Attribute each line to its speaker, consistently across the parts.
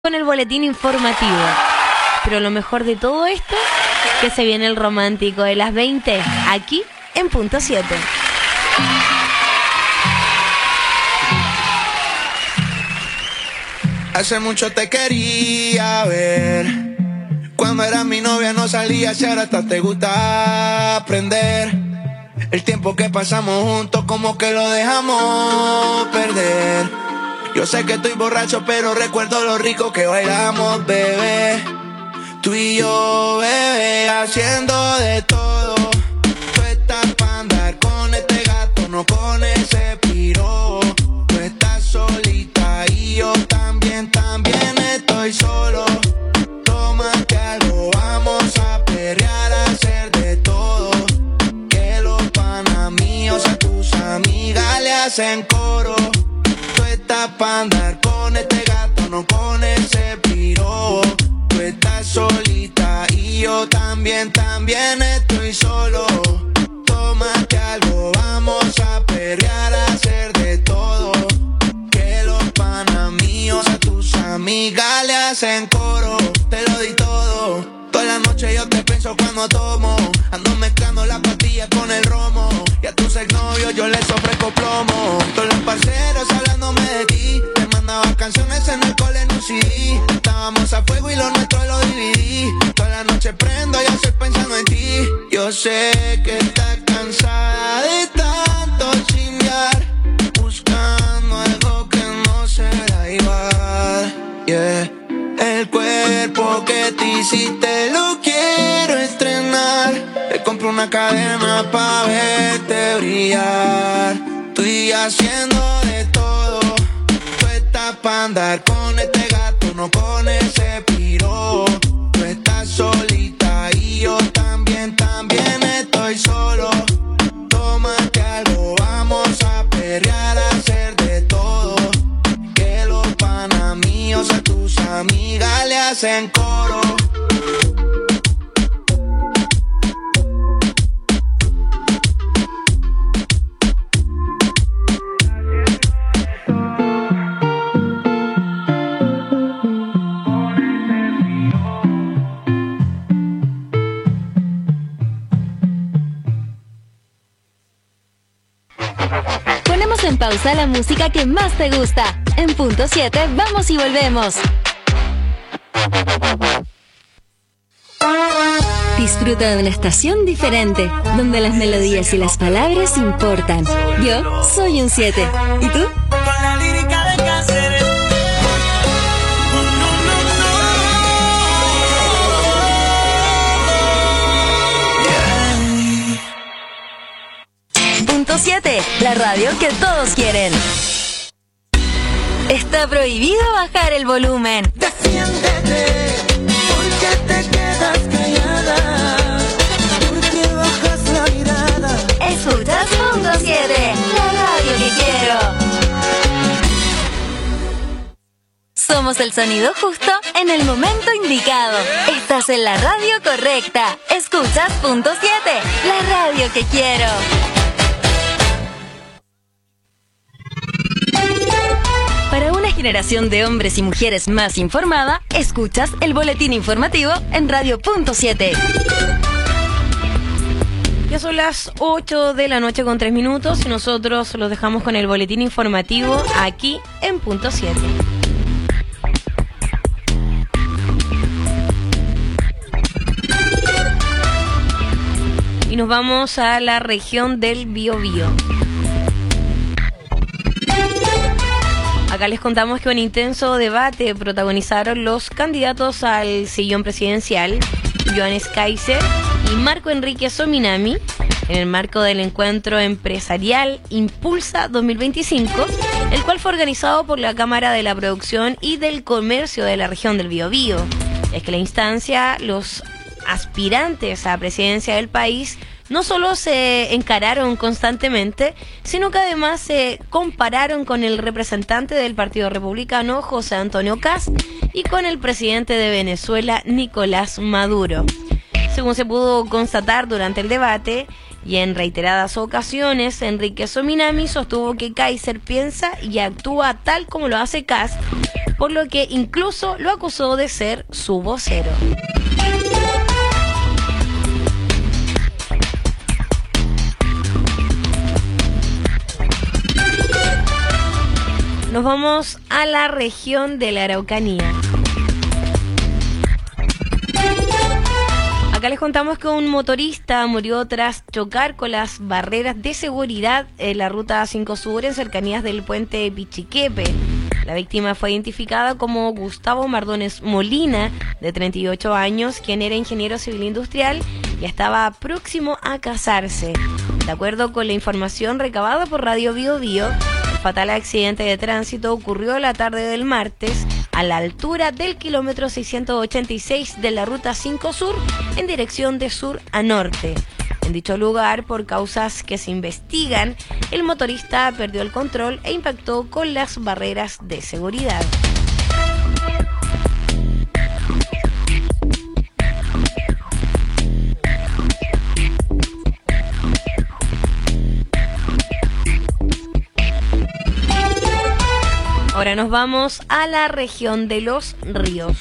Speaker 1: Con el boletín informativo. Pero lo mejor de todo esto, que se viene el romántico de las 20, aquí en Punto 7.
Speaker 2: Hace mucho te quería ver. Cuando eras mi novia no salías y ahora hasta te gusta aprender. El tiempo que pasamos juntos como que lo dejamos perder. Yo sé que estoy borracho pero recuerdo lo rico que bailamos, bebé. Tú y yo, bebé, haciendo de todo. Tú estás pa' andar con este gato, no con ese piro. Tú estás solita y yo también estoy solo. Tómate algo, vamos a perrear, a hacer de todo. Que los panas míos a tus amigas le hacen coro. Tú estás pa' andar con este gato, no con ese piro. Tú estás solita y yo también estoy solo. Tómate algo, vamos a perrear, a hacer de todo. Que los panas míos a tus amigas le hacen coro. Te lo di todo. Toda la noche yo te pienso cuando tomo. Ando mezclando las pastillas con el romo. Y a tus exnovios yo les ofrezco plomo. Todos los parceros hablándome de ti. Te mandaba canciones en el cole en un CD. Estábamos a fuego y lo nuestro lo dividí. Toda la noche prendo y estoy pensando en ti. Yo sé que estás cansada de tanto chingar, buscando algo que no será igual. Yeah. El cuerpo que te hiciste lo quiero estrenar. Te compro una cadena pa' verte brillar. Estoy haciendo de todo. Tú estás pa' andar con este gato, no con ese piro. Tú estás solita y yo también estoy solo. Tómate algo, vamos a perrear, a hacer de todo. Que los panas míos a tus amigas le hacen coro.
Speaker 3: Ponemos en pausa la música que más te gusta. En Punto 7 vamos y volvemos. Disfruta de una estación diferente, donde las melodías y las palabras importan. Yo soy un 7. ¿Y tú?
Speaker 4: Con la lírica de Cáceres.
Speaker 3: Punto 7, la radio que todos quieren. Está prohibido bajar el volumen.
Speaker 4: Defiéndete, porque te quedas callada, porque bajas la mirada.
Speaker 3: Escuchas Punto 7, la radio que quiero. Somos el sonido justo en el momento indicado. Estás en la radio correcta. Escuchas Punto 7, la radio que quiero. Para una generación de hombres y mujeres más informada, escuchas el boletín informativo en Radio Punto 7.
Speaker 1: Ya son las 8 de la noche con 3 minutos y nosotros los dejamos con el boletín informativo aquí en Punto 7. Y nos vamos a la región del Biobío. Acá les contamos que un intenso debate protagonizaron los candidatos al sillón presidencial, Johannes Kaiser y Marco Enrique Sominami, en el marco del encuentro empresarial Impulsa 2025, el cual fue organizado por la Cámara de la Producción y del Comercio de la región del Biobío. Es que la instancia, los aspirantes a presidencia del país no solo se encararon constantemente, sino que además se compararon con el representante del Partido Republicano, José Antonio Kast, y con el presidente de Venezuela, Nicolás Maduro. Según se pudo constatar durante el debate, y en reiteradas ocasiones, Enrique Sominami sostuvo que Kaiser piensa y actúa tal como lo hace Kast, por lo que incluso lo acusó de ser su vocero. Nos vamos a la región de la Araucanía. Acá les contamos que un motorista murió tras chocar con las barreras de seguridad en la ruta 5 Sur en cercanías del puente Pichiquepe. La víctima fue identificada como Gustavo Mardones Molina, de 38 años, quien era ingeniero civil industrial y estaba próximo a casarse. De acuerdo con la información recabada por Radio Bio Bio, el fatal accidente de tránsito ocurrió la tarde del martes a la altura del kilómetro 686 de la ruta 5 Sur en dirección de sur a norte. En dicho lugar, por causas que se investigan, el motorista perdió el control e impactó con las barreras de seguridad. Ahora nos vamos a la región de Los Ríos.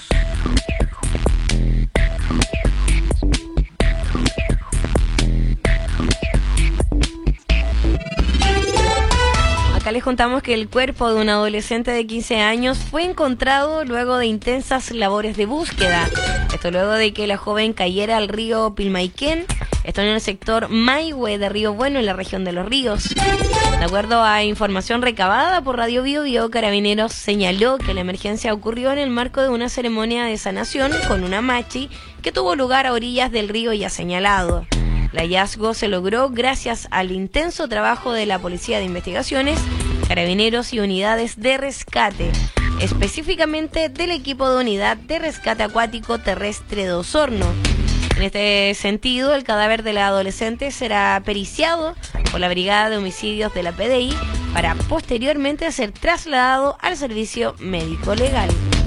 Speaker 1: Acá les contamos que el cuerpo de un adolescente de 15 años fue encontrado luego de intensas labores de búsqueda. Esto luego de que la joven cayera al río Pilmaiquén, esto en el sector Maihue de Río Bueno, en la región de Los Ríos. De acuerdo a información recabada por Radio Bio Bio, Carabineros señaló que la emergencia ocurrió en el marco de una ceremonia de sanación con una machi que tuvo lugar a orillas del río ya señalado. El hallazgo se logró gracias al intenso trabajo de la Policía de Investigaciones, Carabineros y unidades de rescate, específicamente del equipo de Unidad de Rescate Acuático Terrestre de Osorno. En este sentido, el cadáver de la adolescente será periciado por la Brigada de Homicidios de la PDI para posteriormente ser trasladado al servicio médico legal.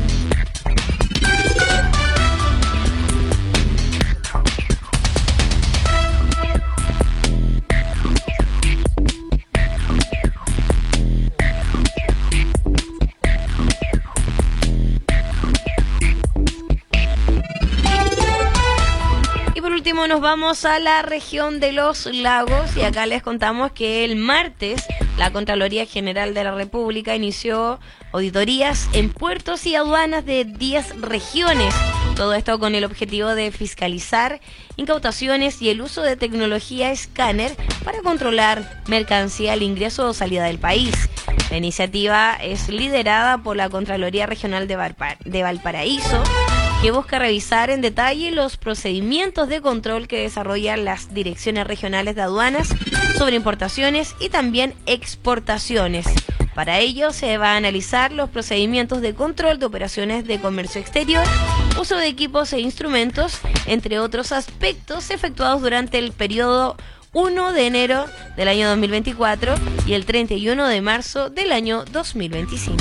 Speaker 1: Nos vamos a la región de los lagos y acá les contamos que el martes la Contraloría General de la República inició auditorías en puertos y aduanas de 10 regiones. Todo esto con el objetivo de fiscalizar incautaciones y el uso de tecnología escáner para controlar mercancía al ingreso o salida del país. La iniciativa es liderada por la Contraloría Regional de Valparaíso, que busca revisar en detalle los procedimientos de control que desarrollan las direcciones regionales de aduanas sobre importaciones y también exportaciones. Para ello se va a analizar los procedimientos de control de operaciones de comercio exterior, uso de equipos e instrumentos, entre otros aspectos efectuados durante el periodo 1 de enero del año 2024 y el 31 de marzo del año 2025.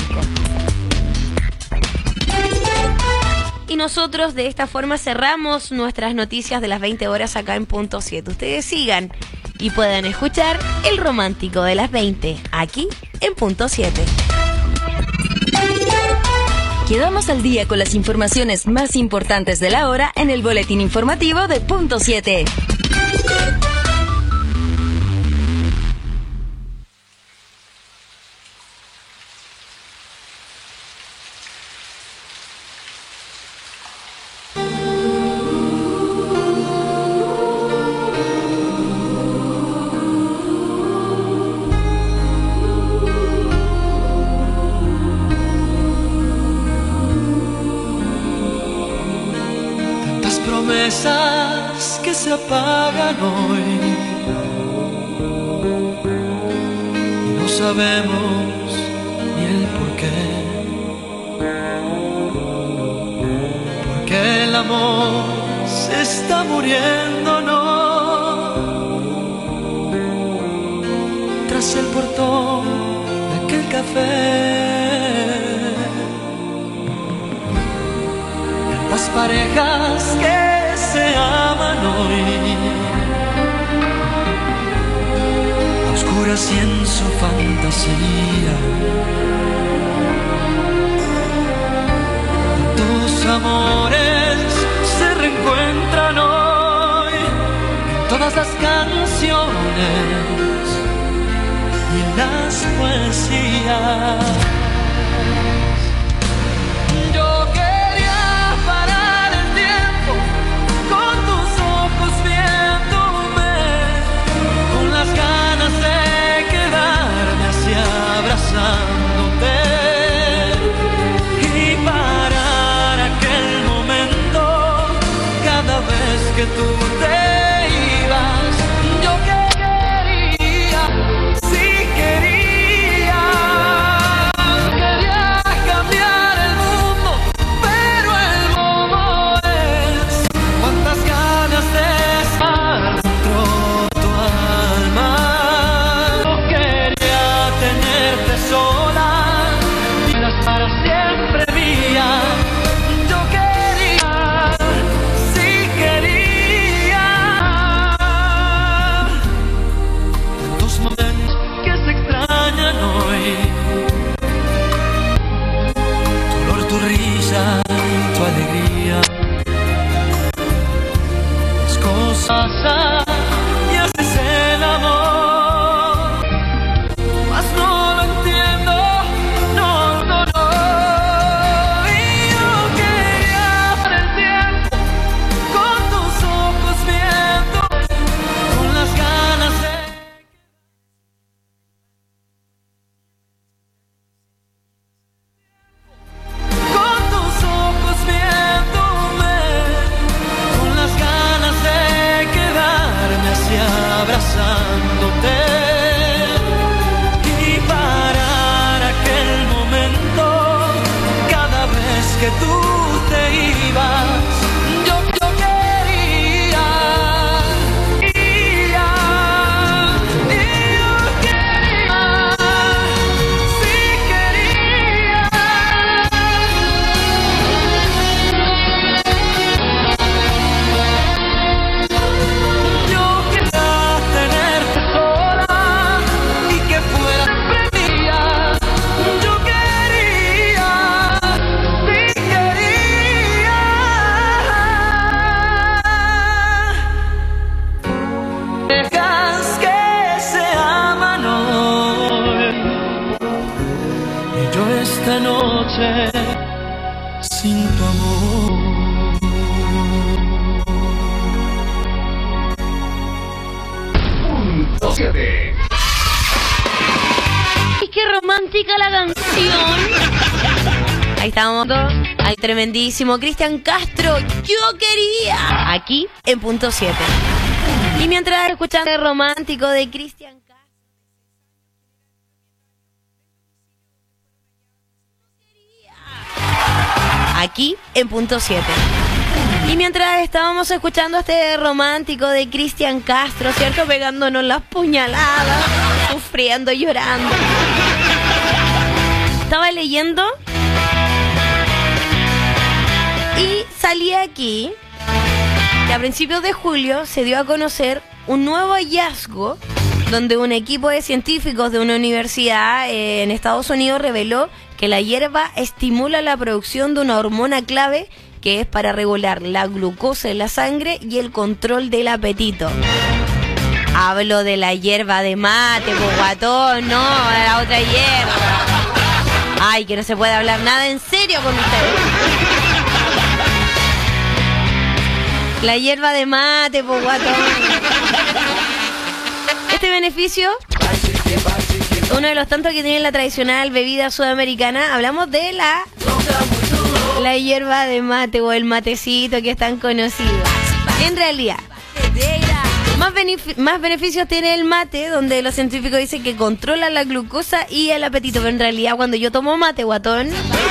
Speaker 1: Y nosotros de esta forma cerramos nuestras noticias de las 20 horas acá en Punto 7. Ustedes sigan y puedan escuchar El Romántico de las 20 aquí en Punto 7.
Speaker 3: Quedamos al día con las informaciones más importantes de la hora en el boletín informativo de Punto 7.
Speaker 4: Que se apagan hoy y no sabemos ni el porqué, porque el amor se está muriendo, no, tras el portón de aquel café. Las parejas que se aman hoy, a oscuras y en su fantasía, los amores se reencuentran hoy en todas las canciones y en las poesías. Yo quería parar el tiempo con tus ojos viéndome, con las ganas de quedarme así abrazándote y parar aquel momento cada vez que tú te ibas. Yo quería, sí quería cambiar el mundo, pero el modo es cuántas ganas de estar dentro de tu alma. Yo quería tenerte sola, vidas para siempre mía. Yo quería, sí quería, tantos momentos que se extrañan hoy, tu olor, tu risa, tu alegría, las cosas y así es el amor, mas no lo entiendo, no. Y yo quería parar el tiempo con tus ojos viendo, con las ganas de con tus ojos viéndome, con las ganas de quedarme así abrazándote y parar aquel momento cada vez que tú te ibas. Yo quería, y yo quería, sí quería. Yo quería tenerte sola y que fuera siempre mía. Yo quería, sí quería. Dejas que se aman hoy y yo esta noche sin tu amor.
Speaker 1: ¡Ay, qué romántica la canción! Ahí estamos al tremendísimo Cristian Castro. Yo quería. Aquí en punto 7. Y mientras escuchan el romántico de Cristian Castro. Aquí en punto 7. Y mientras estábamos escuchando este romántico de Cristian Castro, ¿cierto? Pegándonos las puñaladas, sufriendo, llorando. Estaba leyendo y salí aquí que a principios de julio se dio a conocer un nuevo hallazgo donde un equipo de científicos de una universidad en Estados Unidos reveló que la hierba estimula la producción de una hormona clave que es para regular la glucosa en la sangre y el control del apetito. Hablo de la hierba de mate, po, guatón, no, de la otra hierba. Ay, que no se puede hablar nada en serio con ustedes. La hierba de mate, po, guatón. Este beneficio, uno de los tantos que tiene la tradicional bebida sudamericana, hablamos de la hierba de mate o el matecito que es tan conocido. En realidad, más beneficios tiene el mate, donde los científicos dicen que controla la glucosa y el apetito. Pero en realidad, cuando yo tomo mate, guatón,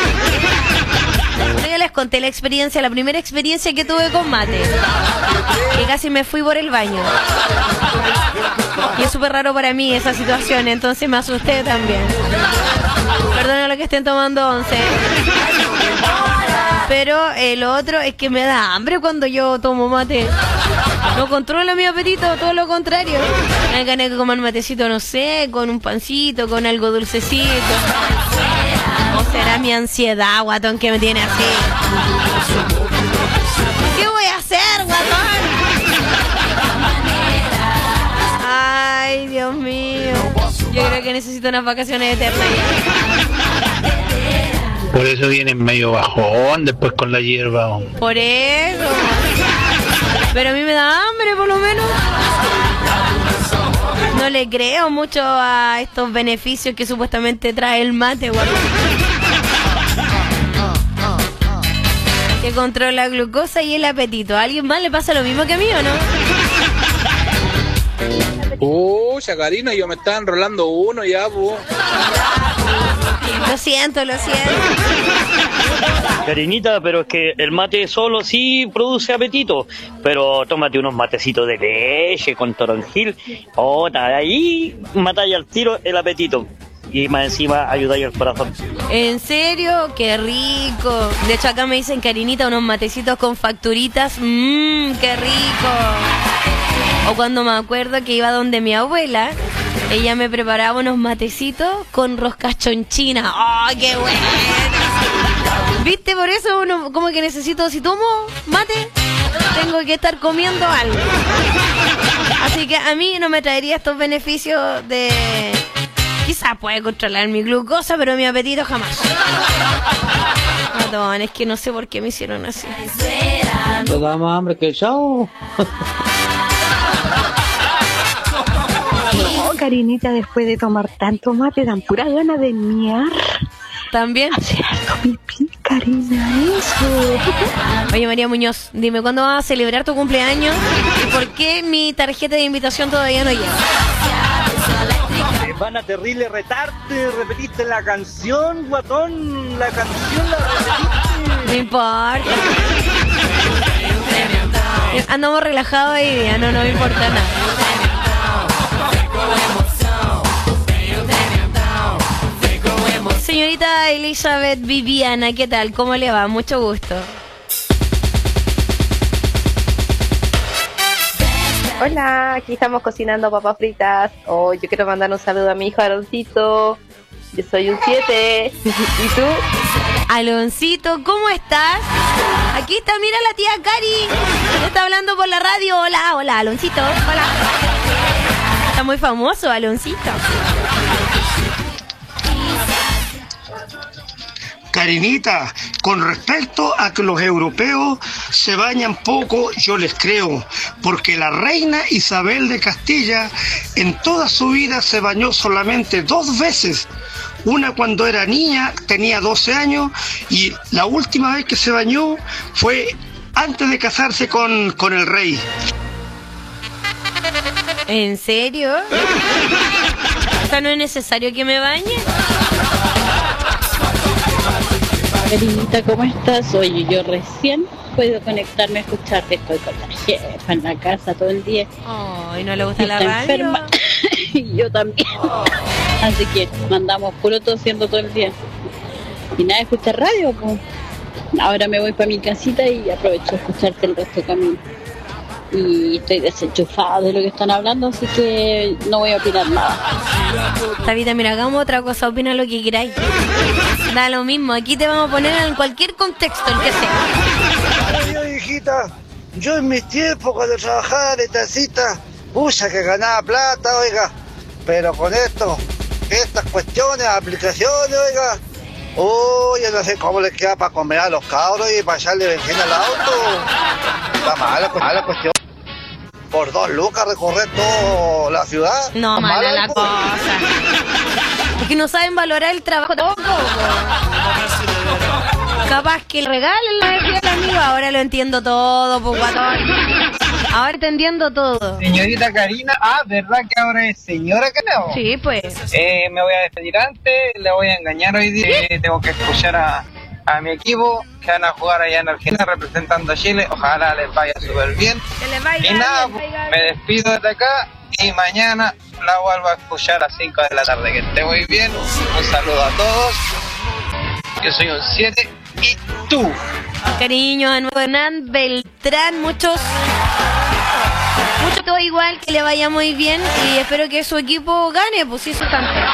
Speaker 1: yo les conté la primera experiencia que tuve con mate, que casi me fui por el baño. Y es súper raro para mí esa situación, entonces me asusté también. Perdona lo que estén tomando once. Pero lo otro es que me da hambre cuando yo tomo mate. No controla mi apetito, todo lo contrario. Me ganas de comer matecito, no sé, con un pancito, con algo dulcecito. O será mi ansiedad, guatón, que me tiene así. creo que necesito unas vacaciones eternas.
Speaker 5: Por eso viene medio bajón después con la hierba.
Speaker 1: Por eso. Pero a mí me da hambre, por lo menos. No le creo mucho a estos beneficios que supuestamente trae el mate, güey. Que controla la glucosa y el apetito. ¿A alguien más le pasa lo mismo que a mí o no?
Speaker 5: Karina, yo me estaba enrolando uno ya, po.
Speaker 1: Lo siento.
Speaker 6: Karinita, pero es que el mate solo sí produce apetito, pero tómate unos matecitos de leche con toronjil, ahí matáis al tiro el apetito y más encima ayudáis al corazón.
Speaker 1: ¿En serio? ¡Qué rico! De hecho acá me dicen, Karinita, unos matecitos con facturitas. ¡Qué rico! O cuando me acuerdo que iba donde mi abuela, ella me preparaba unos matecitos con roscas chonchinas. ¡Oh, qué bueno! ¿Viste? Por eso uno como que necesito, si tomo mate, tengo que estar comiendo algo. Así que a mí no me traería estos beneficios de... Quizás puede controlar mi glucosa, pero mi apetito jamás. Perdón, es que no sé por qué me hicieron así.
Speaker 7: Te da más hambre que el chavo.
Speaker 8: No, Karinita, después de tomar tanto mate, dan pura gana de miar.
Speaker 1: ¿También?
Speaker 8: Hacer harto pipí, Karina, eso.
Speaker 1: Oye, María Muñoz, dime, ¿cuándo vas a celebrar tu cumpleaños? ¿Y por qué mi tarjeta de invitación todavía no llega?
Speaker 6: Van a terrible retarte, repetiste la canción, guatón, la canción la repetiste.
Speaker 1: No importa. Andamos relajados hoy día, no me importa nada. Señorita Elizabeth Viviana, ¿qué tal? ¿Cómo le va? Mucho gusto.
Speaker 9: Hola, aquí estamos cocinando papas fritas. Oh, yo quiero mandar un saludo a mi hijo Aaroncito. Yo soy un 7. ¿Y tú?
Speaker 1: Aloncito, ¿cómo estás? Aquí está, mira la tía Cari. Me está hablando por la radio. Hola, Aloncito. Hola. Está muy famoso, Aloncito.
Speaker 10: Karinita, con respecto a que los europeos se bañan poco, yo les creo, porque la reina Isabel de Castilla en toda su vida se bañó solamente 2 veces. Una cuando era niña, tenía 12 años, y la última vez que se bañó fue antes de casarse con el rey.
Speaker 1: ¿En serio? O sea, ¿no es necesario que me bañe?
Speaker 11: Karinita, ¿cómo estás? Oye, yo recién puedo conectarme a escucharte. Estoy con la jefa en la casa todo el día.
Speaker 1: ¿Y no le gusta la radio?
Speaker 11: Enferma. Y yo también. Así que mandamos puro tosiendo todo el día. Y nada, escuchar radio, pues. Ahora me voy para mi casita y aprovecho de escucharte el resto de camino. Y estoy desenchufada de lo que están hablando, así que no voy a opinar nada.
Speaker 1: Tabita, mira, hagamos otra cosa, opina lo que queráis. Da lo mismo, aquí te vamos a poner en cualquier contexto, el que sea.
Speaker 12: Yo, hijita, yo en mis tiempos cuando trabajaba de tacita, pucha que ganaba plata, oiga, pero con estas cuestiones, aplicaciones, oiga, yo no sé cómo les queda para comer a los cabros y para echarle benzina al auto. Está mala cuestión. Por 2 lucas recorrer toda la ciudad.
Speaker 1: No, mala la cosa. Porque no saben valorar el trabajo tampoco. Capaz que le regalen la energía al amigo. Ahora lo entiendo todo, pues, guatón. Ahora entendiendo todo.
Speaker 13: Señorita Karina, ¿verdad que ahora es señora Karina?
Speaker 1: Sí, pues.
Speaker 13: Me voy a despedir antes, le voy a engañar hoy día. Tengo que escuchar a mi equipo que van a jugar allá en Argentina representando a Chile. Ojalá les vaya súper bien.
Speaker 1: Que les vaya
Speaker 13: y nada,
Speaker 1: bien,
Speaker 13: me despido desde acá y mañana la vuelvo a escuchar a las 5 de la tarde. Que esté muy bien. Un saludo a todos. Yo soy un 7 y tú.
Speaker 1: Cariño a nuevo Hernán Beltrán, mucho todo igual, que le vaya muy bien y espero que su equipo gane, pues eso también.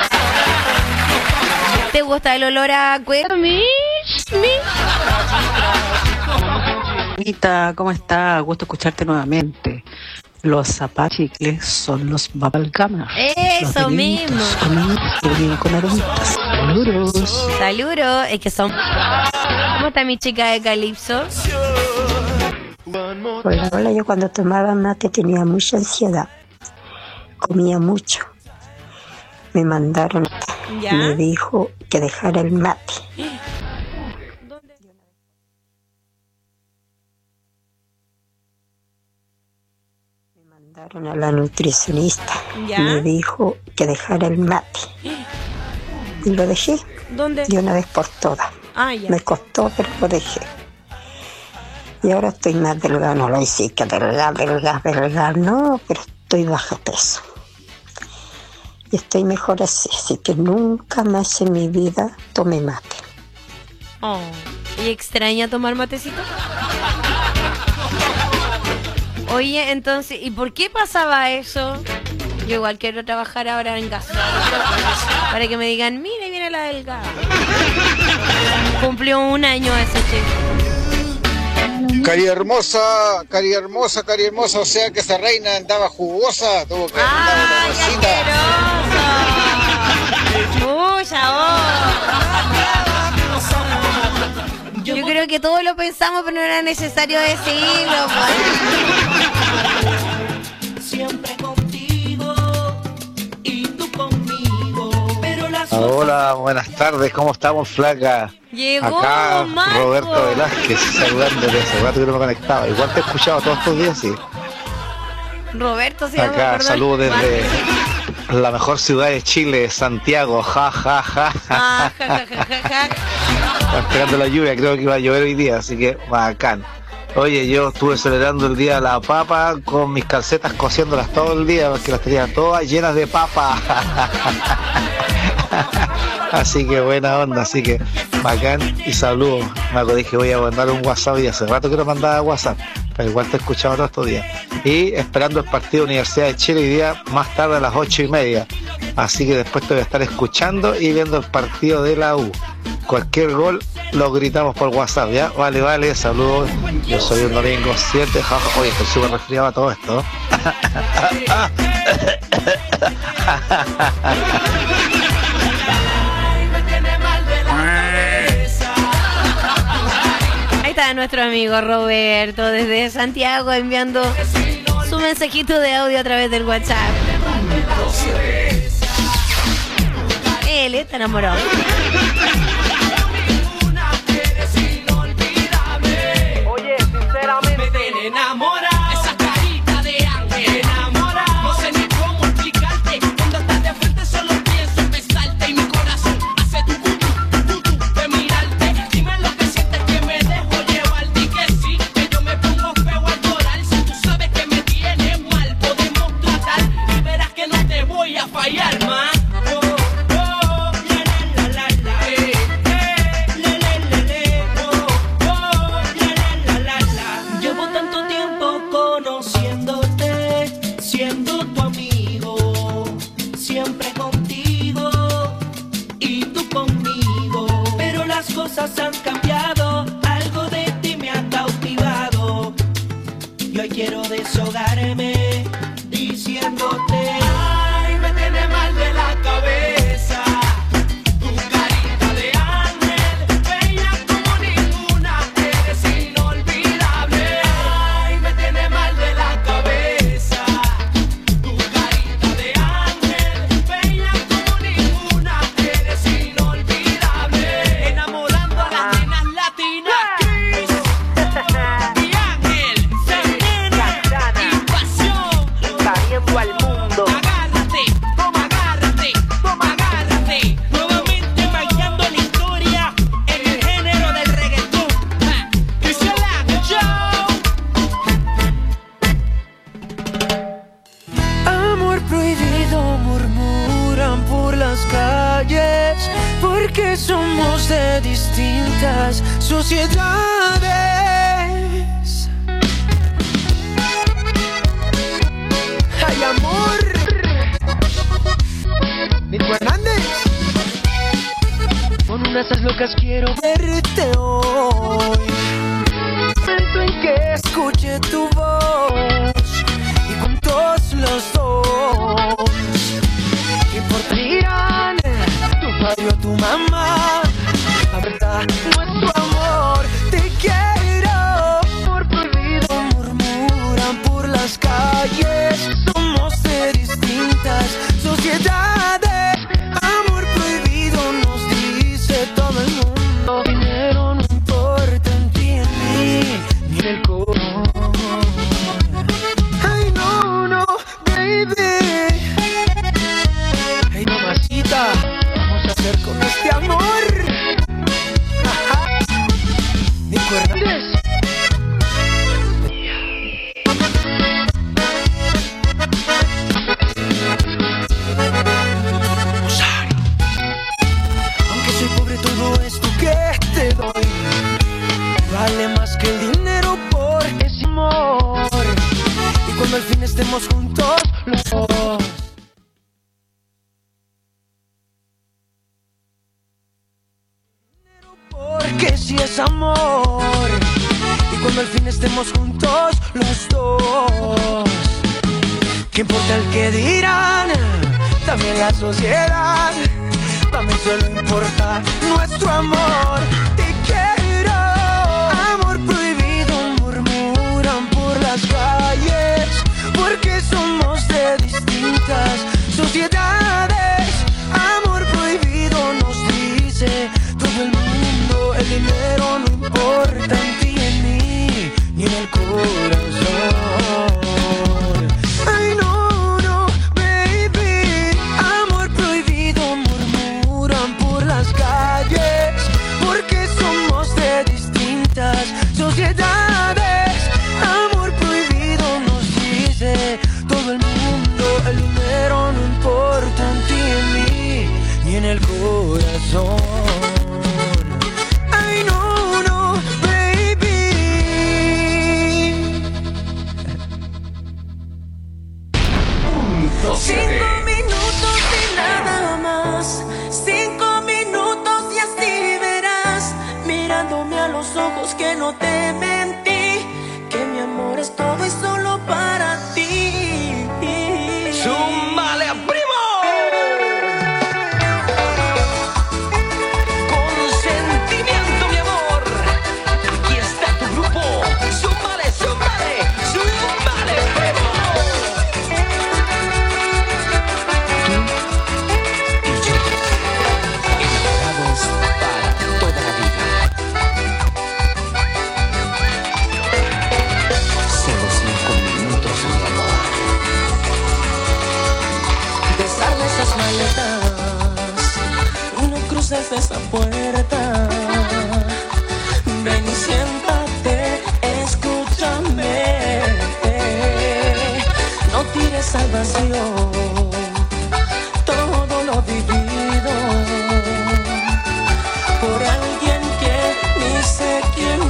Speaker 1: ¿Te gusta el olor a cuero?
Speaker 14: Anita, ¿cómo está? Gusto escucharte nuevamente. Los zapachicles son los bubblegumers.
Speaker 1: Eso mismo.
Speaker 14: Que vienen con aromitas. Saludos.
Speaker 1: Saludos. Es que son... ¿Cómo está mi chica de Calipso?
Speaker 8: Hola, yo cuando tomaba mate tenía mucha ansiedad. Comía mucho. Me mandaron,
Speaker 1: ¿Ya?
Speaker 8: me dijo que dejara el mate. Me mandaron a la nutricionista.
Speaker 1: ¿Ya?
Speaker 8: Me dijo que dejara el mate. Y lo dejé.
Speaker 1: ¿Dónde?
Speaker 8: De una vez por todas.
Speaker 1: Ah, ya.
Speaker 8: Me costó, pero lo dejé. Y ahora estoy más delgada. No lo hice que delgada. No, pero estoy baja de peso. Y estoy mejor así que nunca más en mi vida tomé mate.
Speaker 1: Oh. ¿Y extraña tomar matecito? Oye, entonces, ¿y por qué pasaba eso? Yo igual quiero trabajar ahora en gas. Para que me digan, mira, ahí viene la delgada. Cumplió un año ese chico.
Speaker 15: Cari hermosa, o sea que esa reina andaba jugosa, tuvo que andar una bolsita.
Speaker 1: Yo creo que todos lo pensamos, pero no era necesario decirlo.
Speaker 4: Siempre contigo y tú conmigo. Pero las
Speaker 16: Hola, buenas tardes, ¿cómo estamos, flaca?
Speaker 1: Llegó
Speaker 16: acá
Speaker 1: Marco.
Speaker 16: Roberto Velázquez saludándote, hace rato que no me conectaba. Igual te he escuchado todos estos días, sí.
Speaker 1: Roberto se
Speaker 16: Acá saludo desde la mejor ciudad de Chile, Santiago, ja. Estaba esperando la lluvia, creo que iba a llover hoy día, así que bacán. Oye, yo estuve celebrando el día de la papa con mis calcetas cosiéndolas todo el día porque las tenía todas llenas de papa. Así que buena onda, así que bacán y saludos. Me dije voy a mandar un WhatsApp y hace rato que no mandaba WhatsApp, pero igual te he escuchado todos estos días. Y esperando el partido de Universidad de Chile hoy día más tarde a las 8:30. Así que después te voy a estar escuchando y viendo el partido de la U. Cualquier gol lo gritamos por WhatsApp, ¿ya? Vale, saludos. Yo soy un domingo 7, jaja. Oye, estoy súper resfriado a todo esto.
Speaker 1: Ahí está nuestro amigo Roberto desde Santiago enviando su mensajito de audio a través del WhatsApp. Él está enamorado.
Speaker 4: Oye, sinceramente me tiene enamorado. Esa carita de ángel enamorado. No sé ni cómo explicarte. Cuando estás de frente solo pienso en besarte y mi corazón hace tu de mirarte. Dime lo que sientes que me dejo llevar. Di que sí, que yo me pongo feo al llorar. Si tú sabes que me tienes mal, podemos tratar y verás que no te voy a fallar más. Han cambiado, algo de ti me ha cautivado. Y hoy quiero deshogarme diciéndote: ay, me tiene mal de la cabeza. Tu carita de ángel, bella como ninguna, eres inolvidable. Ay, me tiene mal de la cabeza. Tu carita de ángel, bella como ninguna, eres inolvidable. Enamorando a las nenas latinas, Chris y Ángel, Selena y Pasión, invadiendo al mundo. Agárrate, toma agárrate, nuevamente marcando la historia en el género del reggaetón. Cristian Show.
Speaker 17: Amor prohibido murmuran por las calles, porque somos de distintas sociedades. Ay, amor. Nico Hernández. Con unas locas quiero verte hoy. Momento en que escuche tu voz y con estemos juntos los dos. Porque si es amor, y cuando al fin estemos juntos los dos, ¿qué importa el que dirán? También la sociedad, también solo importa nuestro amor. Te quiero. Amor prohibido murmuran por las calles, porque somos de distintas sociedades. Amor prohibido nos dice todo el mundo, el dinero no importa en ti, en mí, ni en el corazón. Ay, no, no, baby. Amor prohibido murmuran por las calles, porque somos de distintas sociedades. Amor prohibido nos dice todo el mundo, el dinero no importa en ti, en mí, ni en el corazón. Ay, no, no, baby. 5 minutos y nada más. 5 minutos y así verás, mirándome a los ojos, que no te mentí, que mi amor es todo y solo para ti. ¡Súmale, primo! Con sentimiento, mi amor, aquí está tu grupo. ¡Súmale, súmale, súmale, primo! Enamorados para toda la vida. Solo 5 minutos, mi amor. Besarle esas maletas, no cruces esa puerta. Ven y siéntate, escúchame. No tires al vacío todo lo vivido por alguien que ni sé quién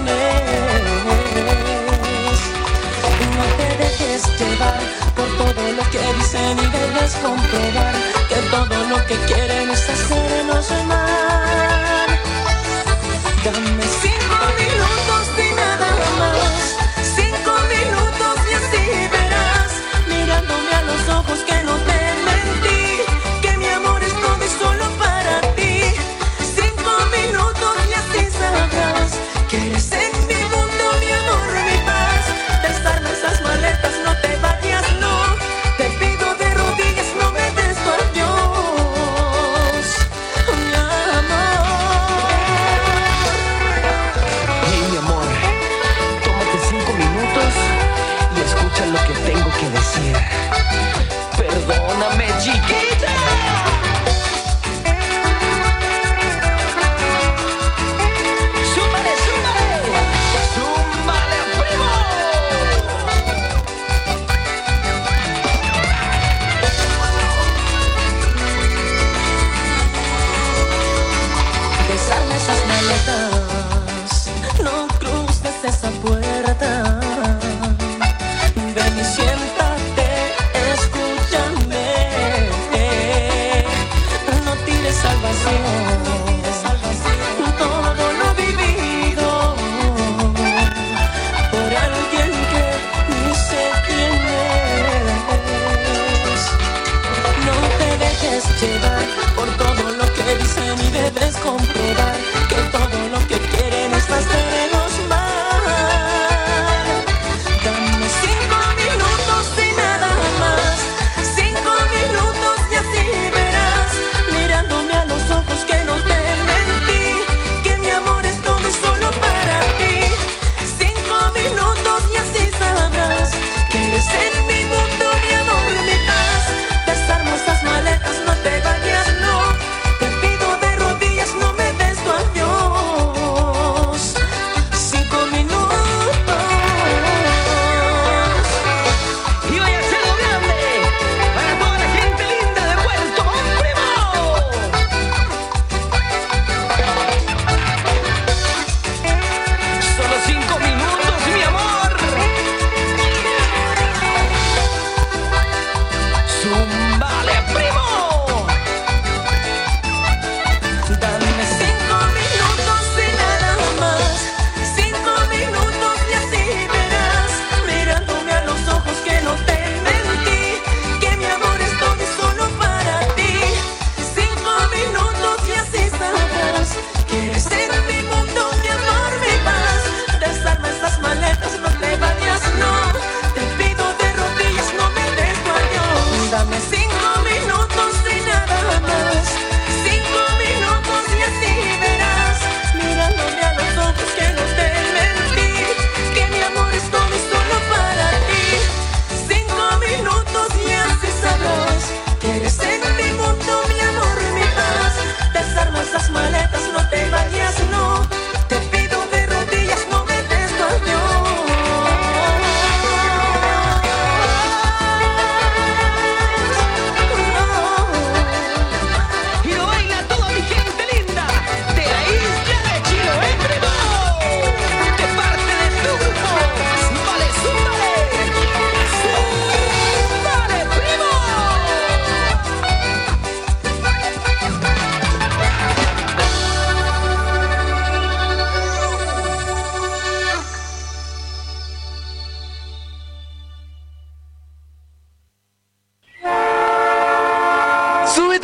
Speaker 17: es. No te dejes llevar por todo lo que dicen y debes comprobar que todo lo que quieren es hacernos amar. Dame 5 minutos y nada más. 5 minutos y así verás, mirándome a los ojos, que no te mentí, que mi amor es todo y solo para ti. 5 minutos y así sabrás que eres en mi mundo, mi amor, mi paz. Desarma esas maletas, no te vayas, no. Te pido de rodillas, no me des tu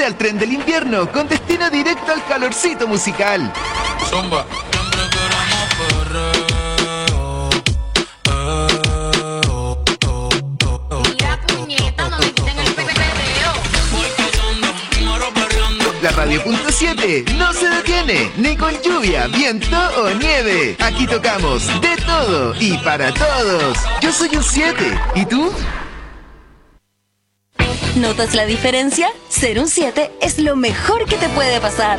Speaker 18: Súbete al tren del invierno con destino directo al calorcito musical.
Speaker 19: Zumba.
Speaker 18: La Radio.7 no se detiene, ni con lluvia, viento o nieve. Aquí tocamos de todo y para todos. Yo soy un 7, ¿y tú?
Speaker 3: ¿Notas la diferencia? Ser un 7 es lo mejor que te puede pasar.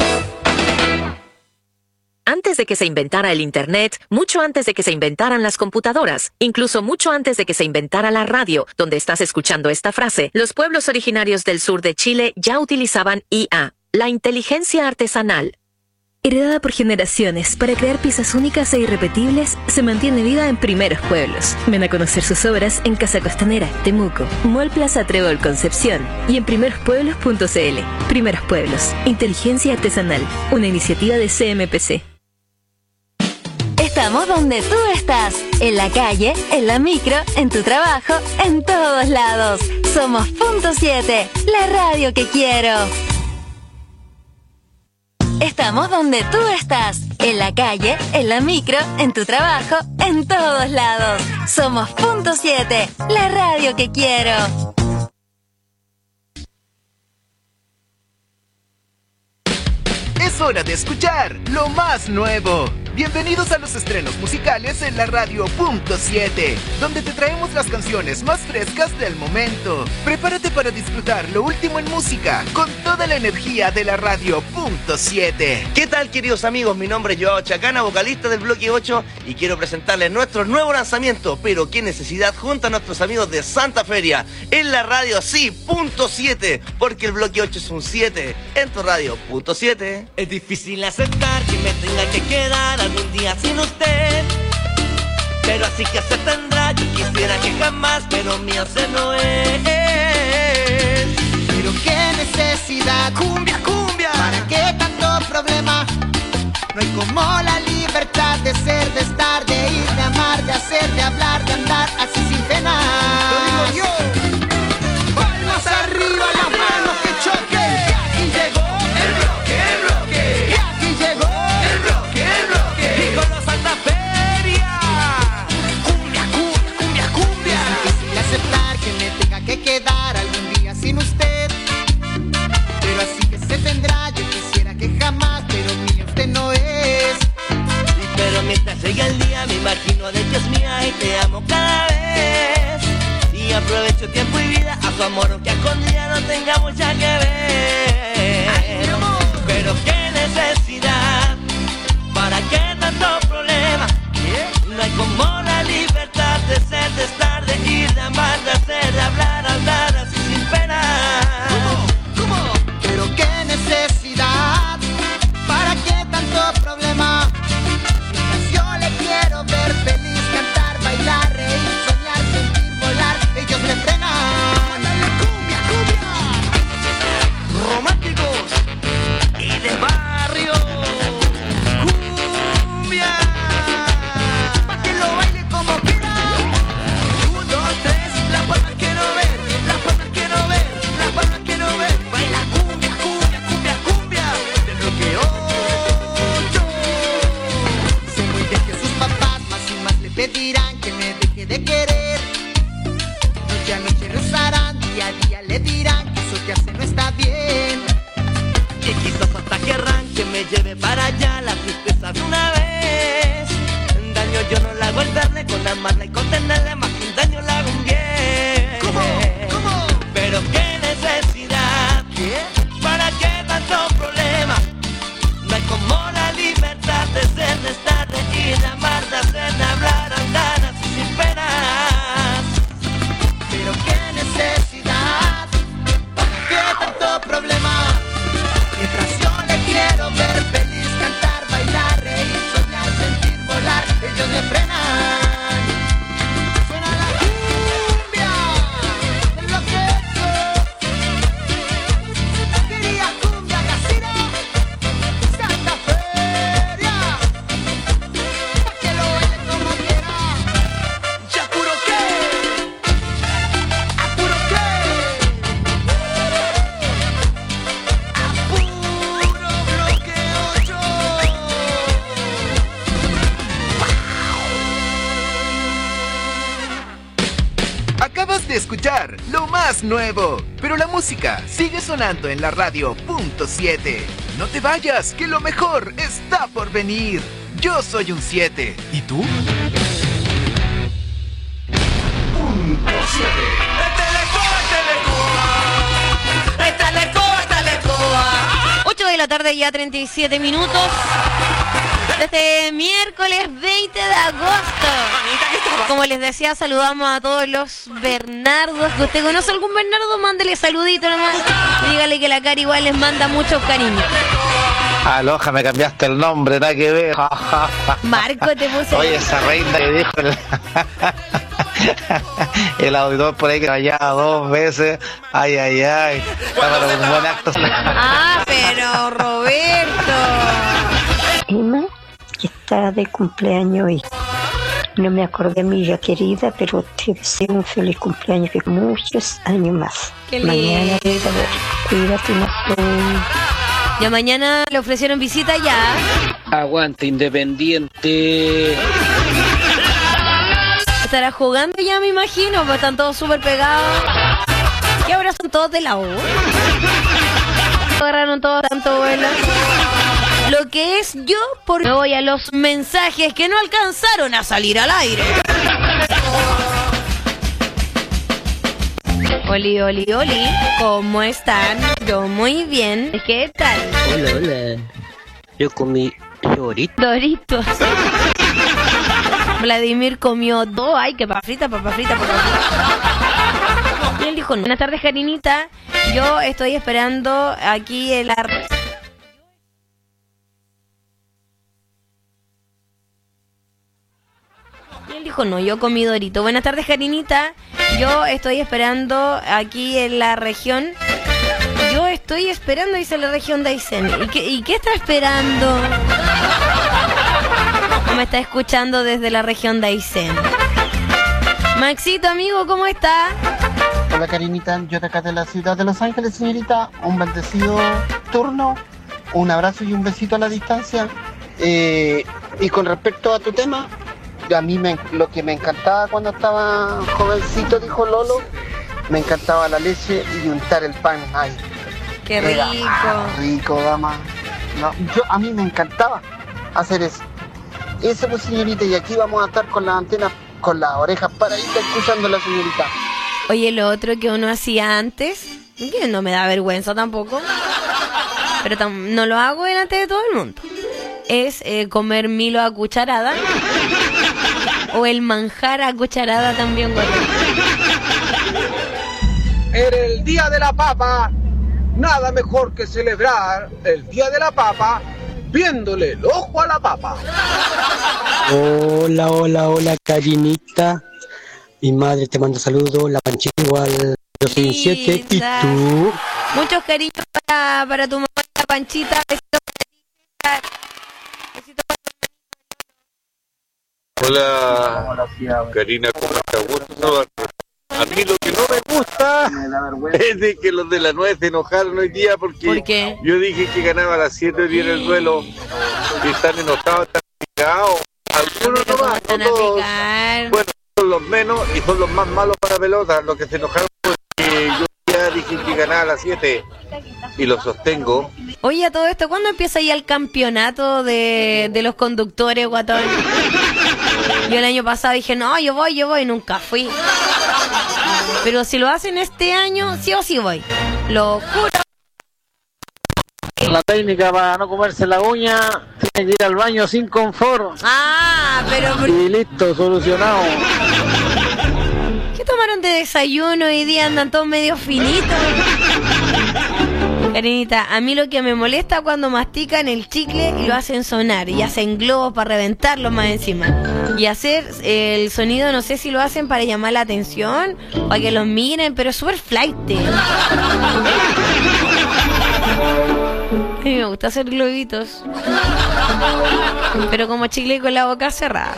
Speaker 20: Antes de que se inventara el Internet, mucho antes de que se inventaran las computadoras, incluso mucho antes de que se inventara la radio, donde estás escuchando esta frase, los pueblos originarios del sur de Chile ya utilizaban IA, la inteligencia artesanal.
Speaker 21: Heredada por generaciones para crear piezas únicas e irrepetibles, se mantiene viva en Primeros Pueblos. Ven a conocer sus obras en Casa Costanera, Temuco, Mall Plaza Trébol Concepción y en primerospueblos.cl. Primeros Pueblos, inteligencia artesanal, una iniciativa de CMPC.
Speaker 3: Estamos donde tú estás, en la calle, en la micro, en tu trabajo, en todos lados. Somos Punto 7, la radio que quiero. Estamos donde tú estás, en la calle, en la micro, en tu trabajo, en todos lados. Somos Punto 7, la radio que quiero.
Speaker 18: Es hora de escuchar lo más nuevo. Bienvenidos a los estrenos musicales en la Radio.7, donde te traemos las canciones más frescas del momento. Prepárate para disfrutar lo último en música con toda la energía de la Radio.7.
Speaker 22: ¿Qué tal, queridos amigos? Mi nombre es Joao Chacana, vocalista del Bloque 8, y quiero presentarles nuestro nuevo lanzamiento, Pero qué necesidad, junto a nuestros amigos de Santa Feria, en la radio sí, Punto 7, porque el Bloque 8 es un 7, en tu Radio.7.
Speaker 4: Es difícil aceptar que me tenga que quedar algún día sin usted, pero así que se tendrá. Yo quisiera que jamás, pero mío se no es.
Speaker 23: Pero qué necesidad,
Speaker 4: cumbia, cumbia,
Speaker 23: ¿para qué tanto problema? No hay como la libertad de ser, de estar, de ir, de amar, de hacer, de hablar, de andar así sin pena.
Speaker 4: Lo digo yo.
Speaker 23: Palmas arriba, las manos que choquen.
Speaker 4: Y aquí llegó el bloque, el bloque.
Speaker 23: Y aquí llegó
Speaker 4: el bloque, el bloque. Y con los Santa Feria. Cumbia, cumbia, cumbia, cumbia.
Speaker 23: Es difícil aceptar que me tenga que quedar algún día sin usted, pero así que se tendrá. Yo quisiera que jamás, pero mío usted no es.
Speaker 4: Pero mientras llegue el día me imagino de que es mía y te amo cada vez. Y aprovecho tiempo y vida a tu amor, aunque a escondida no tenga mucha que ver.
Speaker 23: Ay, mi amor.
Speaker 4: Pero qué necesidad, ¿para qué tanto problema? No hay como la libertad de ser, de estar, de ir, de amar, de hacer, de hablar, andar así sin pena.
Speaker 23: ¿Cómo? Pero qué necesidad, ¿para qué tanto problema? Mientras yo le quiero ver feliz, cantar, bailar, reír, soñar, sentir, volar, ellos me frenan.
Speaker 4: ¡Dale cumbia, cumbia! Románticos y de barrio. Cumbia,
Speaker 23: Pa' que lo baile como quiera.
Speaker 4: 1, 2, 3, las palmas quiero ver, las palmas quiero ver, las palmas quiero ver. Baila cumbia, cumbia, cumbia, cumbia, del Bloque 8.
Speaker 23: Sé muy bien que sus papás más y más le pedirán que me deje de querer. Noche a noche rezarán, día a día le dirán que eso que hace no está bien.
Speaker 4: Y quizás hasta querrán que me lleve para allá la tristeza de una vez. Daño yo no la hago el darle, con amarla y contenerle, más que un daño la hago un bien.
Speaker 23: ¿Cómo?
Speaker 4: Pero qué necesidad, ¿para qué tanto problema? No hay como la libertad de ser, de estar, de ir, de amar, de hacer, de hablar, andar así sin penas.
Speaker 23: Pero qué necesidad, ¿para qué tanto problema? Mientras yo le quiero ver feliz, cantar, bailar, reír, soñar, sentir, volar, ellos me frenan.
Speaker 18: ganas de escuchar lo más nuevo. Pero la música sigue sonando en la radio .7. No te vayas, que lo mejor está por venir. Yo soy un 7. ¿Y tú?
Speaker 4: Punto 7.
Speaker 1: 8 de la tarde, ya 37 minutos. Desde miércoles 20 de agosto. Como les decía, saludamos a todos los Bernardos. Que usted conoce algún Bernardo, mándele saludito nomás. Dígale que la Cari igual les manda muchos cariños.
Speaker 16: Aloja, me cambiaste el nombre, nada que ver.
Speaker 1: Marco, te puse.
Speaker 16: Oye, esa reina que dijo el auditor por ahí que fallaba 2 veces. Ay. Estaba con un buen acto.
Speaker 1: Ah, pero Roberto.
Speaker 8: Emma, que está de cumpleaños hoy. No me acordé, amiga querida, pero te deseo un feliz cumpleaños y muchos años más.
Speaker 1: Qué lindo.
Speaker 8: Mañana voy a ver. Cuídate más.
Speaker 1: Ya mañana le ofrecieron visita ya.
Speaker 7: Aguante Independiente.
Speaker 1: Estará jugando ya, me imagino, porque están todos súper pegados. Y ahora son todos de la U. Agarraron todos tanto vuelo. Lo que es yo, porque me voy a los mensajes que no alcanzaron a salir al aire. Oli, ¿cómo están? Yo muy bien. ¿Qué tal?
Speaker 7: Hola. Yo comí
Speaker 1: Doritos. Vladimir comió 2. Ay, que papa frita. Y él dijo, no. Buenas tardes, Karinita. Yo estoy esperando aquí el Y él dijo, no, yo comí Dorito. Buenas tardes, Karinita. Yo estoy esperando aquí en la región. Yo estoy esperando, dice la región de Aysén. ¿Y qué está esperando? Me está escuchando desde la región de Aysén. Maxito, amigo, ¿cómo está?
Speaker 2: Hola, Karinita, yo de acá de la ciudad de Los Ángeles, señorita. Un bendecido turno, un abrazo y un besito a la distancia. Y con respecto a tu tema, a mí lo que me encantaba cuando estaba jovencito, dijo Lolo, me encantaba la leche y untar el pan. Ay,
Speaker 1: qué rico.
Speaker 2: Rico, dama. No, a mí me encantaba hacer eso. Eso, pues, señorita, y aquí vamos a estar con las antenas, con las orejas paraditas escuchando a la señorita.
Speaker 1: Oye, lo otro que uno hacía antes, que no me da vergüenza tampoco, pero no lo hago delante de todo el mundo, es comer Milo a cucharada o el manjar a cucharada también, bueno.
Speaker 12: En el Día de la Papa, nada mejor que celebrar el Día de la Papa viéndole el ojo a la papa.
Speaker 7: Hola, Karinita. Mi madre te manda saludos, la Panchita igual, yo soy un 7. ¿Y tú?
Speaker 1: Muchos cariños para tu mamá, la Panchita. Besitos.
Speaker 5: Hola, Karina, ¿cómo estás? A mí lo que no me gusta es de que los de la 9 se enojaron hoy día porque
Speaker 1: ¿por qué?
Speaker 5: Yo dije que ganaba a las 7 hoy día en el duelo y están enojados, están picados. Algunos nomás, no todos. Bueno, son los menos y son los más malos para pelota, los que se enojaron porque yo ya dije que ganaba a las 7 y lo sostengo.
Speaker 1: Oye, a todo esto, ¿cuándo empieza ya el campeonato de los conductores, guatón? Yo el año pasado dije, no, yo voy, nunca fui. Pero si lo hacen este año, sí o sí voy. Lo juro.
Speaker 7: La técnica para no comerse la uña, tiene que ir al baño sin confort.
Speaker 1: Ah, pero...
Speaker 7: Y listo, solucionado.
Speaker 1: ¿Qué tomaron de desayuno hoy día? Andan todos medio finitos. Karinita, a mí lo que me molesta cuando mastican el chicle y lo hacen sonar y hacen globos para reventarlo más encima. Y hacer el sonido, no sé si lo hacen para llamar la atención, para que los miren, pero es súper flight. A mí me gusta hacer globitos, pero como chicle con la boca cerrada.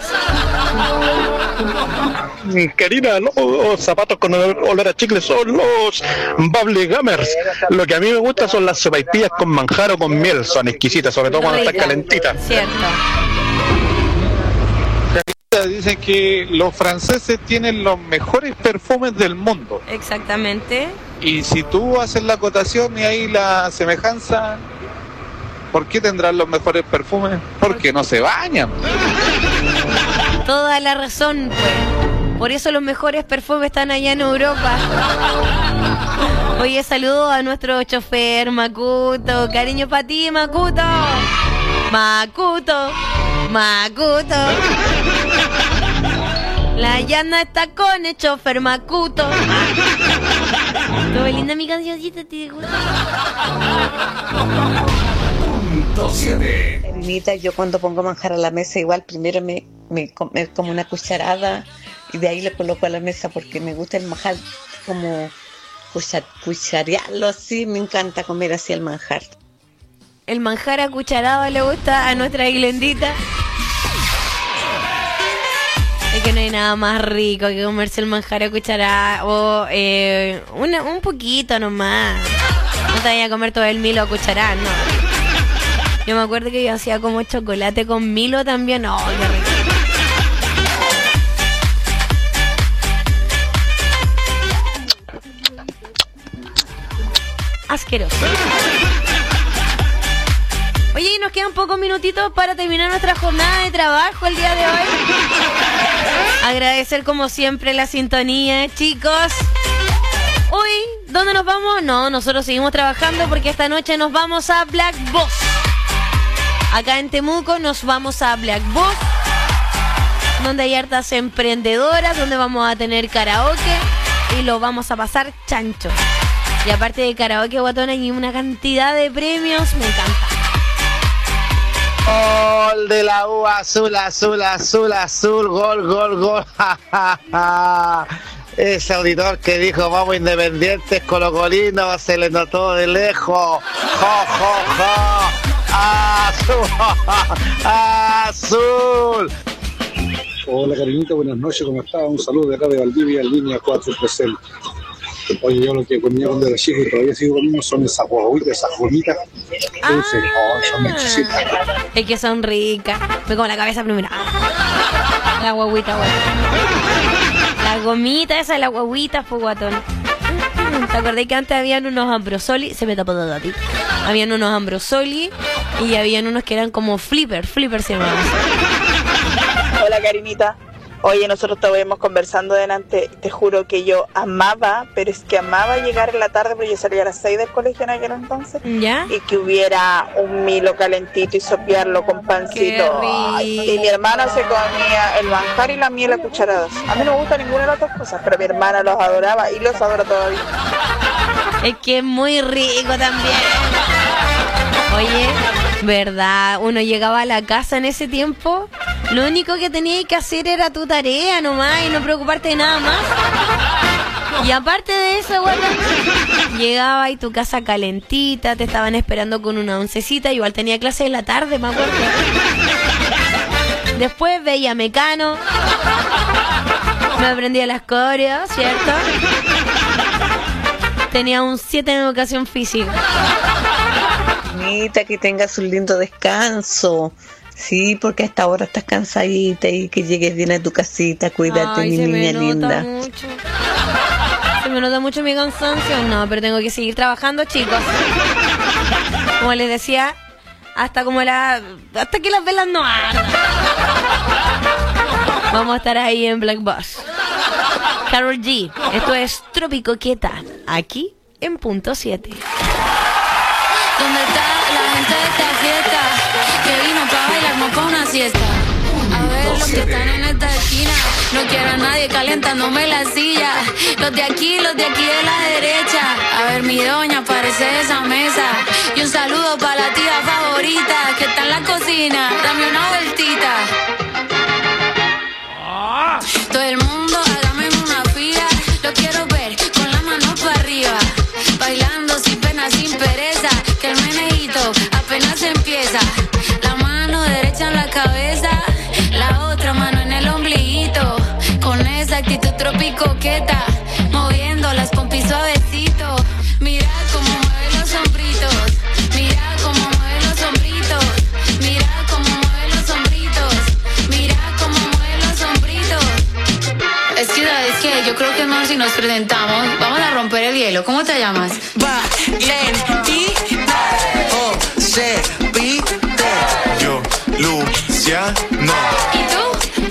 Speaker 10: Karina, los zapatos con olor a chicle son los Bubblegumers. Lo que a mí me gusta son las sopaipillas con manjar o con miel, son exquisitas, sobre todo cuando están calentitas.
Speaker 1: Cierto.
Speaker 5: Karinita, dicen que los franceses tienen los mejores perfumes del mundo.
Speaker 1: Exactamente.
Speaker 5: Y si tú haces la acotación y ahí la semejanza, ¿por qué tendrán los mejores perfumes? Porque no se bañan.
Speaker 1: Toda la razón, pues. Por eso los mejores perfumes están allá en Europa. Oye, saludo a nuestro chofer, Makuto. Cariño para ti, Makuto. Makuto. La Yana está con el chofer Makuto. Todo linda mi cancioncita, ¿te gusta?
Speaker 6: Karinita, yo cuando pongo manjar a la mesa, igual primero me como una cucharada y de ahí le coloco a la mesa porque me gusta el manjar como cucharearlo así. Me encanta comer así el manjar.
Speaker 1: El manjar a cucharada le gusta a nuestra Glendita. Es que no hay nada más rico que comerse el manjar a cucharada o un poquito nomás. No te vayas a comer todo el Milo a cucharada, no. Yo me acuerdo que yo hacía como chocolate con Milo también. ¡Oh, qué rico! Asqueroso. Oye, y nos quedan pocos minutitos para terminar nuestra jornada de trabajo el día de hoy. Agradecer como siempre la sintonía, chicos. Hoy, ¿dónde nos vamos? No, nosotros seguimos trabajando porque esta noche nos vamos a Black Boss. Acá en Temuco nos vamos a Black Boss, donde hay hartas emprendedoras, donde vamos a tener karaoke y lo vamos a pasar chancho. Y aparte de karaoke, guatón, hay una cantidad de premios, me encanta.
Speaker 16: Gol de la U, azul, azul, azul, azul, gol, gol, gol. Ese auditor que dijo vamos Independientes colocolinos, se le notó de lejos. ¡Jo, jo, jo! ¡Azul! ¡Azul!
Speaker 9: Hola Karinita, buenas noches, ¿cómo estás? Un saludo de acá de Valdivia, línea 4 presente. Oye, yo lo que comía cuando era chico y todavía sigo comiendo son esas guaguitas, esas gomitas. Entonces, son exquisitas.
Speaker 1: Es que son ricas. Me como la cabeza primero. La guaguita, güey. La gomita esa de la guaguita, fue guatón. ¿Te acordás que antes habían unos Ambrosoli? Se me tapó todo a ti. Habían unos Ambrosoli y habían unos que eran como flipper se llamaban.
Speaker 19: Hola Karinita. Oye, nosotros estábamos conversando delante, te juro que yo amaba, pero es que amaba llegar en la tarde, porque yo salía a las 6 del colegio en aquel entonces,
Speaker 1: ¿ya?
Speaker 19: Y que hubiera un Milo calentito y sopearlo con pancito. Ay, y mi hermana se comía el manjar y la miel a cucharadas. A mí no me gusta ninguna de las dos cosas, pero mi hermana los adoraba y los adora todavía.
Speaker 1: Es que es muy rico también. Oye, ¿verdad? Uno llegaba a la casa en ese tiempo, lo único que tenías que hacer era tu tarea nomás y no preocuparte de nada más. Y aparte de eso, bueno, llegaba y tu casa calentita, te estaban esperando con una oncecita, igual tenía clase en la tarde, me acuerdo. Después veía Mecano, me aprendía las coreos, ¿cierto? Tenía un 7 en educación física.
Speaker 6: Bonita, que tengas un lindo descanso. Sí, porque hasta ahora estás cansadita y que llegues bien a tu casita. Cuídate, mi niña linda.
Speaker 1: Mucho. Se me nota mucho mi cansancio. No, pero tengo que seguir trabajando, chicos. Como les decía, hasta que las velas no ardan. Vamos a estar ahí en Black Bus. Karol G, esto es Trópico Quieta, aquí en Punto 7.
Speaker 24: ¿Dónde está la gente de esta fiesta? Que vino para bailar, no para una siesta. A ver los que están en esta esquina. No quiero a nadie calentándome la silla. Los de aquí de la derecha. A ver mi doña, parece de esa mesa. Y un saludo para la tía favorita que está en la cocina. Dame una vueltita. Todo el mundo hágame una fila. Lo quiero ver con las manos para arriba. Bailando sin pena, sin pereza. Que el menejito apenas empieza. La mano derecha en la cabeza, la otra mano en el ombliguito. Con esa actitud tropicoqueta, moviendo las pompis suavecito. Mira cómo mueve los hombritos. Mira cómo mueve los hombritos. Mira cómo mueve los hombritos. Mira cómo mueve los hombritos. ¿sabes qué? Yo creo que es mejor si nos presentamos. Vamos a romper el hielo. ¿Cómo te llamas?
Speaker 17: Valentita. José Pite. Yo, Luciano.
Speaker 24: ¿Y tú?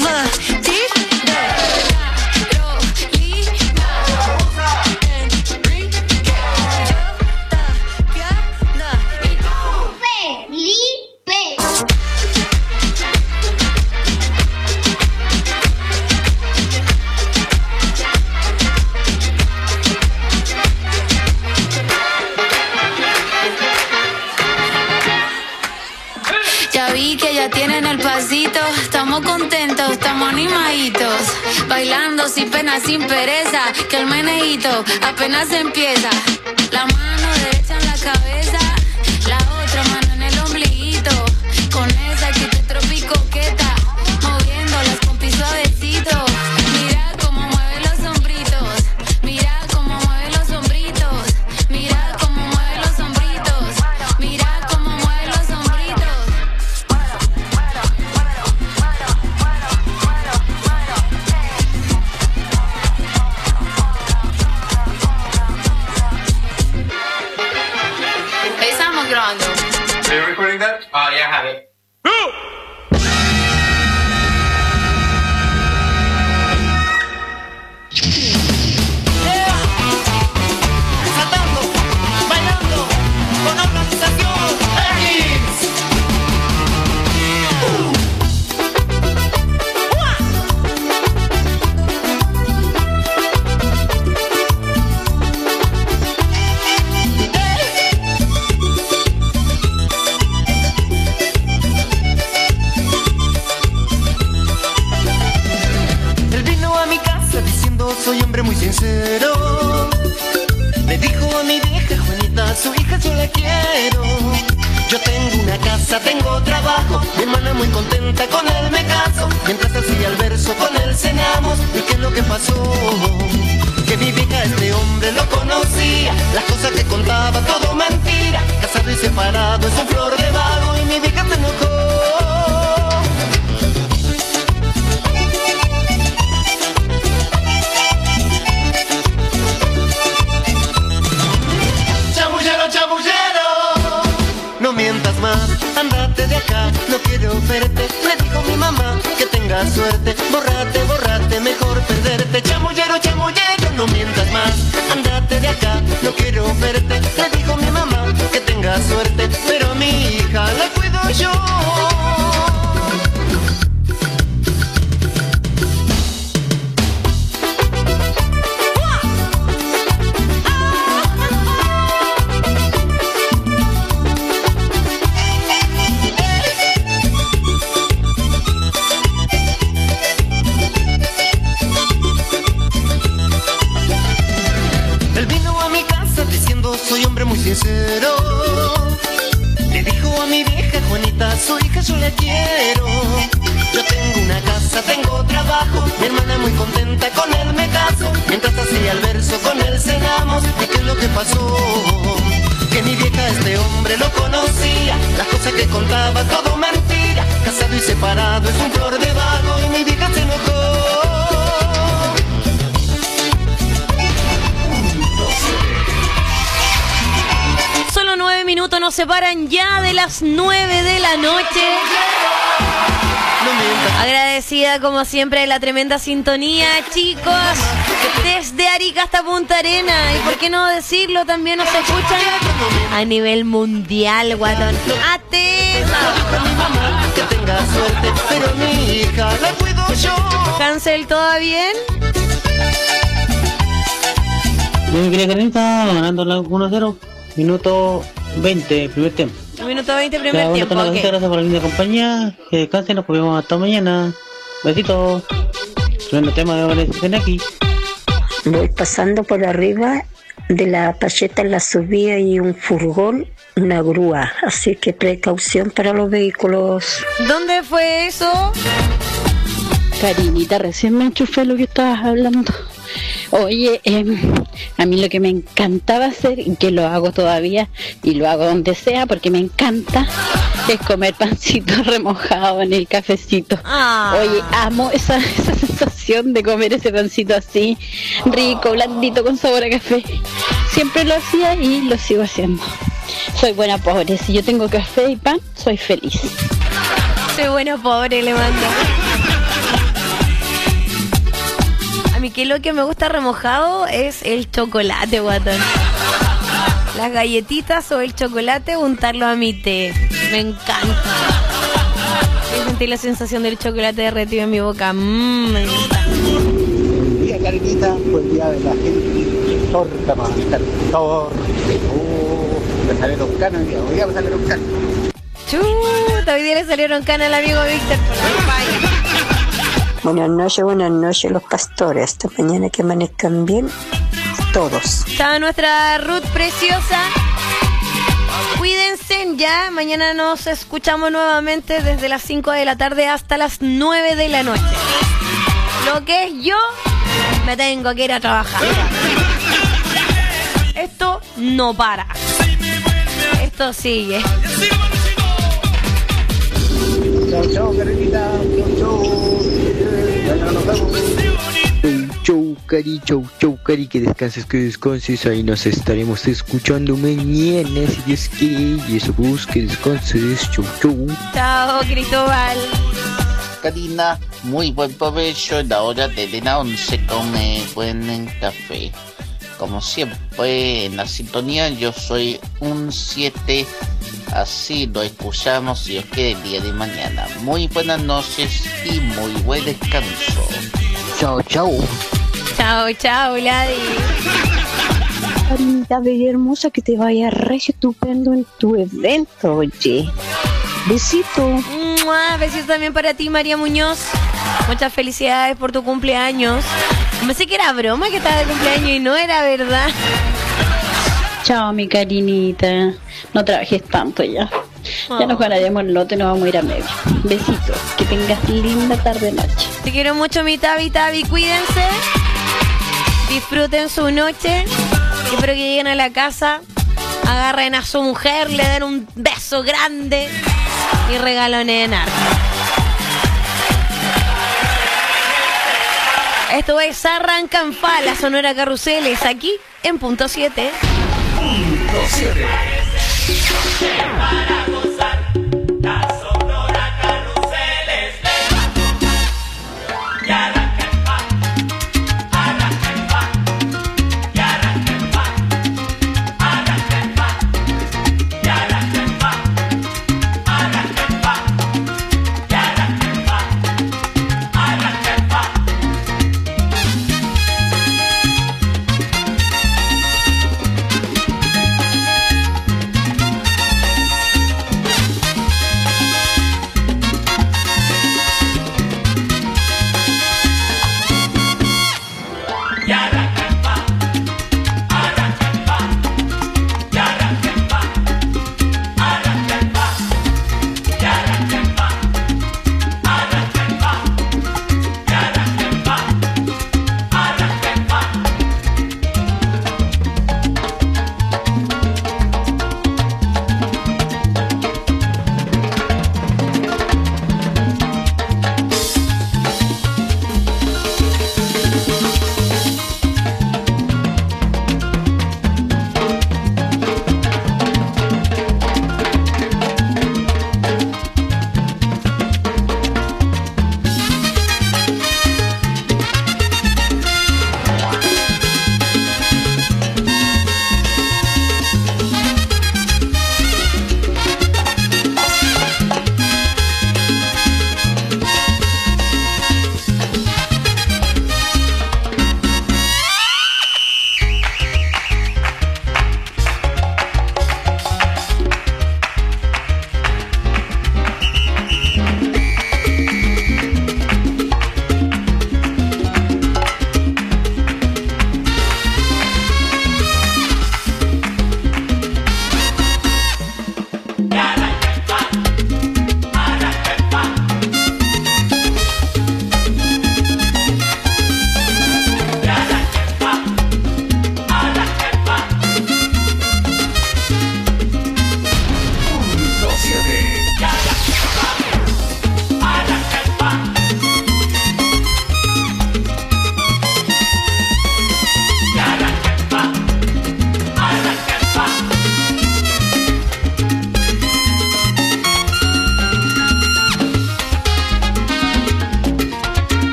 Speaker 24: Ya vi que ya tienen el pasito, estamos contentos, estamos animaditos, bailando sin pena, sin pereza, que el meneíto apenas empieza. La mano derecha en la cabeza, la otra mano en el ombliguito, con esa actitud tropicoqueta, moviendo las pompis suavecito. Mira cómo mueve los hombritos, mira cómo mueve los hombritos, mira cómo mueve los hombritos, mira cómo mueve los hombritos. Estamos grabando.
Speaker 11: Are you recording that? Oh, yeah, I have it.
Speaker 17: Saltando, bailando, con organización X. Él vino a mi casa diciendo soy hombre muy sincero. Le dijo a mi vieja Juanita, su hija yo la quiero. Yo tengo una casa, tengo trabajo, mi hermana muy contenta, con él me caso. Mientras hacía el verso con él cenamos. ¿Y qué es lo que pasó? Que mi vieja este hombre lo conocía, las cosas que contaba todo mentira. Casado y separado es un flor de vago y mi vieja se enojó. Chamullero, chamullero, no mientas más, andate de acá, no quiero verte. Le dijo mi mamá que tengas suerte, bórrate, bórrate, mejor perderte. Chamullero, chamullero, no mientas más, andate de acá, no quiero verte. Le dijo mi mamá que tengas suerte, pero a mi hija la cuido yo. Él vino a mi casa diciendo soy hombre muy sincero. Le dijo a mi vieja Juanita, su hija yo la quiero. Yo tengo una casa, tengo trabajo, mi hermana muy contenta, con él me caso. Mientras hacía el verso con él cenamos. ¿Y qué es lo que pasó? Que mi vieja este hombre lo conocía, las cosas que contaba todo mentira. Casado y separado es un flor de vago y mi vieja se enojó.
Speaker 1: Solo 9 minutos nos separan ya de las 9 de la noche. Agradecida como siempre de la tremenda sintonía, chicos. Desde Arica hasta Punta Arena. Y por qué no decirlo, también nos escuchan a nivel mundial, guatón. ¡Atenta!
Speaker 17: Que tenga suerte, pero mi hija la cuido yo.
Speaker 1: Cancel, ¿todo bien?
Speaker 13: Mi querida Karenita, ganando la 1-0. Minuto 20, primer tiempo.
Speaker 1: Minuto 20, primer tiempo.
Speaker 13: Okay. Gracias por la linda compañía. Que descansen, nos vemos hasta mañana. Besitos. Tremendo tema de Valencia aquí.
Speaker 8: Voy pasando por arriba de la Pacheta en la subida y un furgón, una grúa. Así que precaución para los vehículos.
Speaker 1: ¿Dónde fue eso?
Speaker 14: Karinita, recién me enchufé lo que estabas hablando. Oye, a mí lo que me encantaba hacer, y que lo hago todavía, y lo hago donde sea porque me encanta, es comer pancito remojado en el cafecito. Oye, amo esa sensación de comer ese pancito así, rico, blandito, con sabor a café. Siempre lo hacía y lo sigo haciendo. Soy buena pobre, si yo tengo café y pan, soy feliz.
Speaker 1: Soy buena pobre, le mando. A mí que lo que me gusta remojado es el chocolate, guatón. Las galletitas o el chocolate, untarlo a mi té. Me encanta. Sentir la sensación del chocolate derretido en mi boca. Me gusta.
Speaker 2: Buen día, Karinita. Buen día de la gente. Torta para estar torta. Me salieron canas hoy día. Hoy día me salieron canas.
Speaker 1: Chuta, hoy día le salieron canas al amigo Víctor por la campaña.
Speaker 8: Buenas noches los pastores. Hasta mañana, que amanezcan bien todos.
Speaker 1: Chao, nuestra Ruth preciosa. Cuídense ya. Mañana nos escuchamos nuevamente desde las 5 de la tarde hasta las 9 de la noche. Lo que es yo, me tengo que ir a trabajar. Esto no para. Esto sigue.
Speaker 2: Chao, Karinita. Chao. Nos vemos.
Speaker 3: Chau, Cari, que descanses, ahí nos estaremos escuchando mañana, si Dios quiere, y eso, pues, que descanses, chau.
Speaker 1: Chao, Cristóbal.
Speaker 15: Karina, muy buen provecho en la hora de la 11 con buen café. Como siempre, en la sintonía, yo soy un 7, así lo escuchamos, si os quiere, el día de mañana. Muy buenas noches y muy buen descanso.
Speaker 3: Chao.
Speaker 1: Chao, Ladi.
Speaker 14: Karinita, bella hermosa, que te vaya re estupendo en tu evento, oye. Besito.
Speaker 1: Besito también para ti, María Muñoz. Muchas felicidades por tu cumpleaños. Pensé que era broma que estaba de cumpleaños y no era verdad.
Speaker 14: Chao, mi Karinita. No trabajes tanto ya. Ya nos ganaremos el lote, nos vamos a ir a medio. Besitos. Que tengas linda tarde-noche.
Speaker 1: Te quiero mucho, mi Tavi. Cuídense. Disfruten su noche. Espero que lleguen a la casa, agarren a su mujer, le den un beso grande y regalonen arte. Esto es Arrancan Fa, la Sonora Carruseles, aquí en Punto 7.
Speaker 4: Punto 7.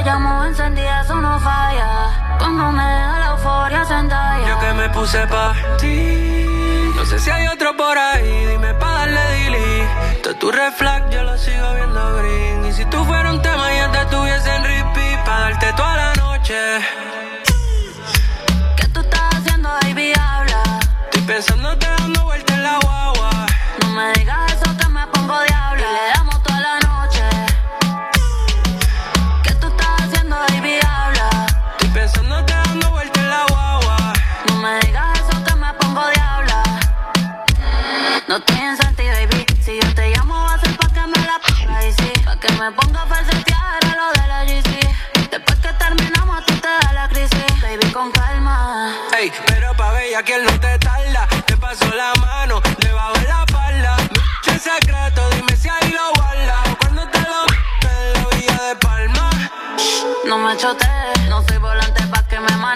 Speaker 24: llamo encendida, eso no falla. Cuando me da la euforia se entalla.
Speaker 17: Yo que me puse pa' ti. No sé si hay otro por ahí, dime pa' darle delete. Todo tu reflex yo lo sigo viendo green. Y si tú fueras un tema ya te tuviese en repeat pa' darte toda la noche.
Speaker 24: ¿Qué tú estás haciendo, baby? Habla.
Speaker 17: Estoy pensándote dando vueltas en la guagua.
Speaker 24: No me digas eso que me pongo diabla. Y le damos toda la noche. ¿Qué tú estás haciendo, baby? Habla.
Speaker 17: Estoy pensándote dando vueltas en la guagua.
Speaker 24: No me digas eso que me pongo diabla. No estoy en Santi, baby. Si yo te llamo va a ser pa' que me la ponga y sí. Pa' que me ponga a falsetear a lo de la GC. Después que terminamos a ti te da la crisis. Baby, con calma.
Speaker 17: Ey, pero pa' bella que él no te tarda. Te paso la mano debajo de la falda. Mi secreto, dime si ahí lo guarda. O cuando te lo en la villa de Palma.
Speaker 24: No me chotees.